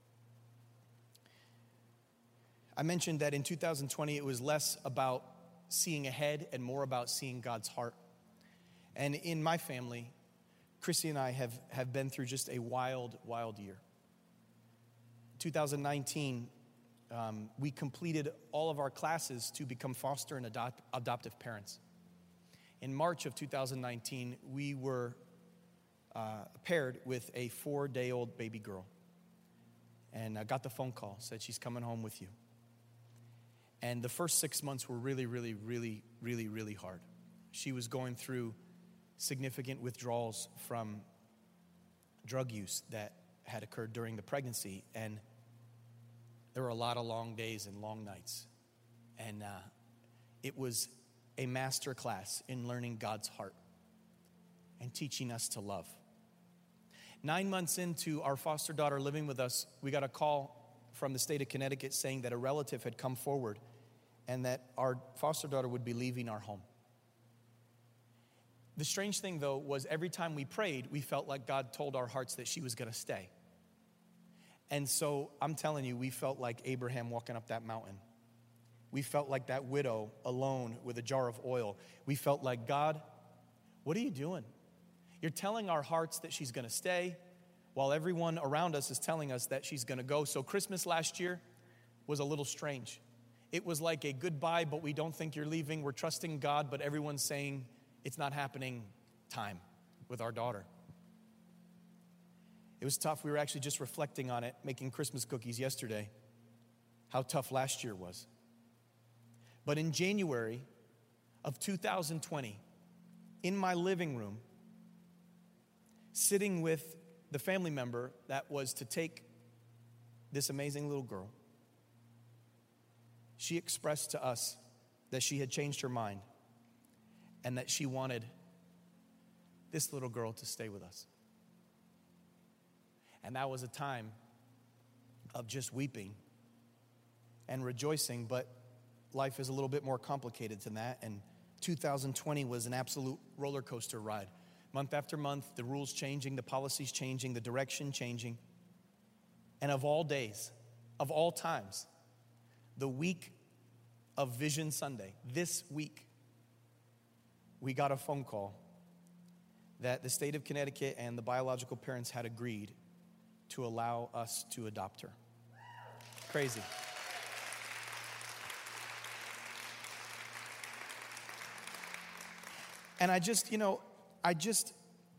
I mentioned that in two thousand twenty, it was less about seeing ahead and more about seeing God's heart. And in my family, Chrissy and I have, have been through just a wild, wild year. two thousand nineteen, Um, we completed all of our classes to become foster and adopt, adoptive parents. In March of two thousand nineteen, we were uh, paired with a four-day-old baby girl. And I got the phone call, said she's coming home with you. And the first six months were really, really, really, really, really hard. She was going through significant withdrawals from drug use that had occurred during the pregnancy, and there were a lot of long days and long nights. And uh, it was a master class in learning God's heart and teaching us to love. Nine months into our foster daughter living with us, we got a call from the state of Connecticut saying that a relative had come forward and that our foster daughter would be leaving our home. The strange thing, though, was every time we prayed, we felt like God told our hearts that she was going to stay. And so I'm telling you, we felt like Abraham walking up that mountain. We felt like that widow alone with a jar of oil. We felt like, God, what are you doing? You're telling our hearts that she's going to stay while everyone around us is telling us that she's going to go. So Christmas last year was a little strange. It was like a goodbye, but we don't think you're leaving. We're trusting God, but everyone's saying it's not happening time with our daughter. It was tough. We were actually just reflecting on it, making Christmas cookies yesterday, how tough last year was. But in January of two thousand twenty, in my living room, sitting with the family member that was to take this amazing little girl, she expressed to us that she had changed her mind and that she wanted this little girl to stay with us. And that was a time of just weeping and rejoicing, but life is a little bit more complicated than that. And two thousand twenty was an absolute roller coaster ride. Month after month, the rules changing, the policies changing, the direction changing. And of all days, of all times, the week of Vision Sunday, this week, we got a phone call that the state of Connecticut and the biological parents had agreed to allow us to adopt her. Crazy. And I just, you know, I just,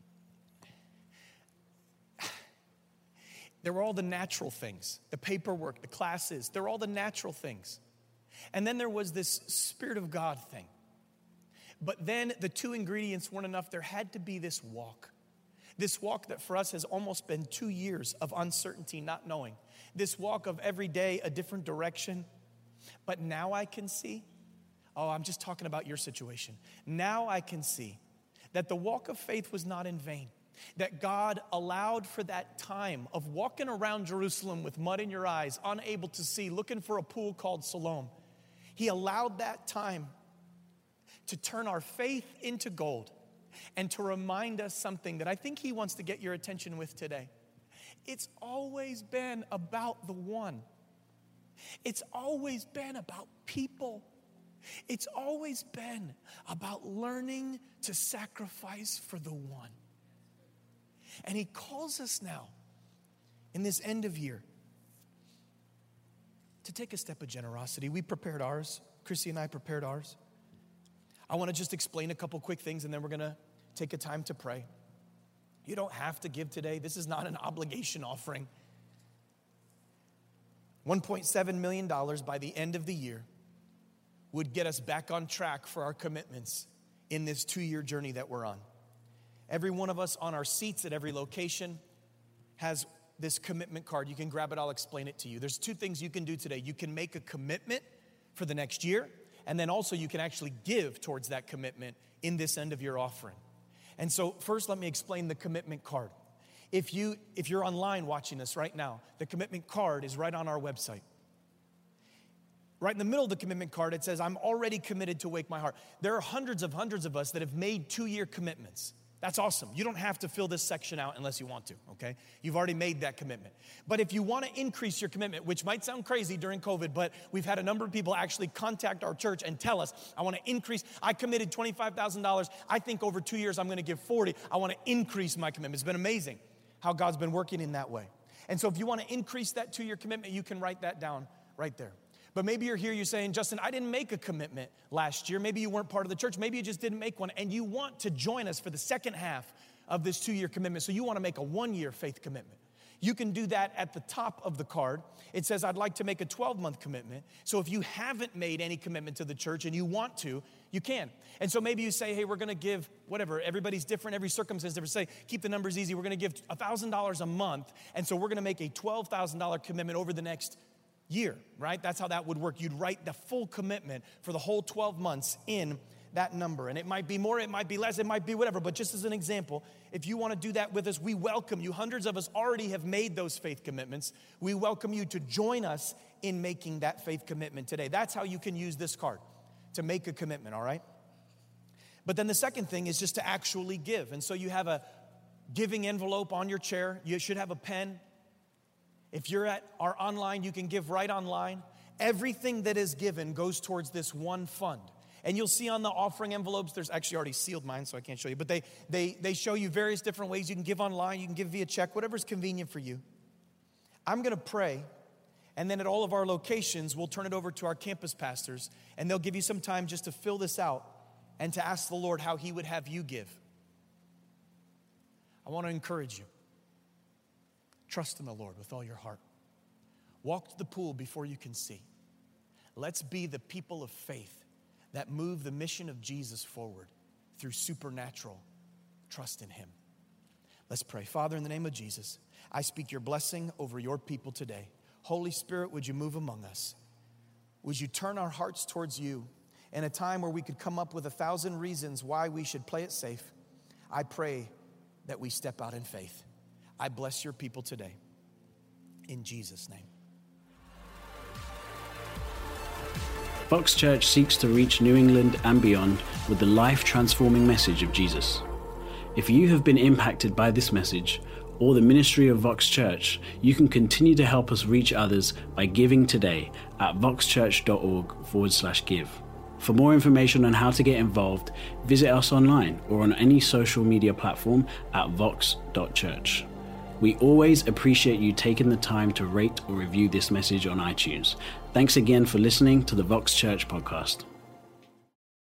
there were all the natural things, the paperwork, the classes, there were all the natural things. And then there was this Spirit of God thing. But then the two ingredients weren't enough. There had to be this walk. This walk that for us has almost been two years of uncertainty, not knowing. This walk of every day a different direction. But now I can see, oh, I'm just talking about your situation. Now I can see that the walk of faith was not in vain. That God allowed for that time of walking around Jerusalem with mud in your eyes, unable to see, looking for a pool called Siloam. He allowed that time to turn our faith into gold and to remind us something that I think He wants to get your attention with today. It's always been about the one. It's always been about people. It's always been about learning to sacrifice for the one. And He calls us now in this end of year to take a step of generosity. We prepared ours. Chrissy and I prepared ours. I want to just explain a couple quick things and then we're going to take a time to pray. You don't have to give today. This is not an obligation offering. one point seven million dollars by the end of the year would get us back on track for our commitments in this two-year journey that we're on. Every one of us on our seats at every location has this commitment card. You can grab it. I'll explain it to you. There's two things you can do today. You can make a commitment for the next year, and then also you can actually give towards that commitment in this end of year offering. And so first, let me explain the commitment card. If you, if you're online watching this right now, the commitment card is right on our website. Right in the middle of the commitment card, it says, I'm already committed to Wake My Heart. There are hundreds of hundreds of us that have made two-year commitments. That's awesome. You don't have to fill this section out unless you want to, okay? You've already made that commitment. But if you want to increase your commitment, which might sound crazy during COVID, but we've had a number of people actually contact our church and tell us, I want to increase. I committed twenty-five thousand dollars. I think over two years I'm going to give forty. I want to increase my commitment. It's been amazing how God's been working in that way. And so if you want to increase that two-year commitment, you can write that down right there. But maybe you're here, you're saying, Justin, I didn't make a commitment last year. Maybe you weren't part of the church. Maybe you just didn't make one. And you want to join us for the second half of this two-year commitment. So you want to make a one-year faith commitment. You can do that at the top of the card. It says, I'd like to make a twelve-month commitment. So if you haven't made any commitment to the church and you want to, you can. And so maybe you say, hey, we're going to give whatever. Everybody's different. Every circumstance is different. Say, keep the numbers easy. We're going to give one thousand dollars a month. And so we're going to make a twelve thousand dollars commitment over the next year, right? That's how that would work. You'd write the full commitment for the whole twelve months in that number. And it might be more, it might be less, it might be whatever. But just as an example, if you want to do that with us, we welcome you. Hundreds of us already have made those faith commitments. We welcome you to join us in making that faith commitment today. That's how you can use this card to make a commitment, all right? But then the second thing is just to actually give. And so you have a giving envelope on your chair. You should have a pen. If you're at our online, you can give right online. Everything that is given goes towards this one fund. And you'll see on the offering envelopes, there's actually already sealed mine, so I can't show you. But they, they, they show you various different ways. You can give online, you can give via check, whatever's convenient for you. I'm going to pray, and then at all of our locations, we'll turn it over to our campus pastors, and they'll give you some time just to fill this out and to ask the Lord how He would have you give. I want to encourage you. Trust in the Lord with all your heart. Walk to the pool before you can see. Let's be the people of faith that move the mission of Jesus forward through supernatural trust in Him. Let's pray. Father, in the name of Jesus, I speak your blessing over your people today. Holy Spirit, would you move among us? Would you turn our hearts towards you in a time where we could come up with a thousand reasons why we should play it safe? I pray that we step out in faith. I bless your people today. In Jesus' name. Vox Church seeks to reach New England and beyond with the life-transforming message of Jesus. If you have been impacted by this message or the ministry of Vox Church, you can continue to help us reach others by giving today at voxchurch.org forward slash give. For more information on how to get involved, visit us online or on any social media platform at vox dot church. We always appreciate you taking the time to rate or review this message on iTunes. Thanks again for listening to the Vox Church podcast.